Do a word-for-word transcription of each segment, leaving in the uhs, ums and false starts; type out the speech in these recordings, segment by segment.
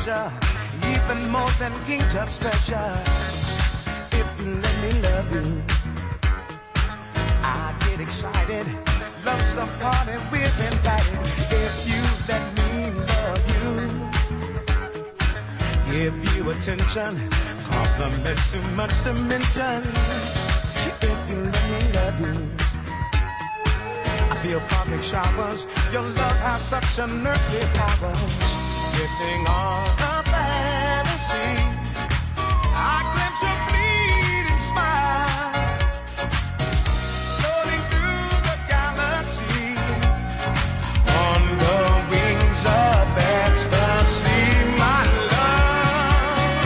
pleasure, even more than King Tut's treasure. If you let me love you, I get excited. Love's the party we're invited. If you let me love you, give you attention, compliments too much to mention. If you let me love you, I feel cosmic showers. Your love has such unearthly powers. Drifting on a fantasy, I glimpse your fleeting smile, floating through the galaxy on the wings of ecstasy, my love.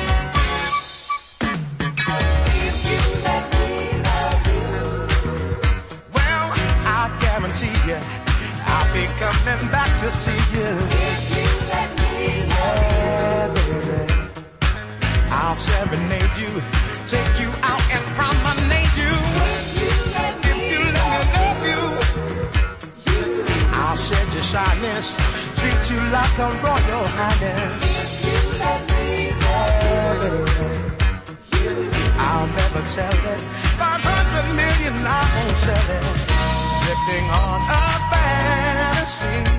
If you let me love you, well, I guarantee you, I'll be coming back to see you. If you let me love you, baby, I'll serenade you, take you out and promenade you. If you let me, if you let me love you, you, I'll shed your shyness, treat you like a royal highness. If you let me love you, you, I'll never tell it. Five hundred million I won't sell it. Drifting on a fantasy,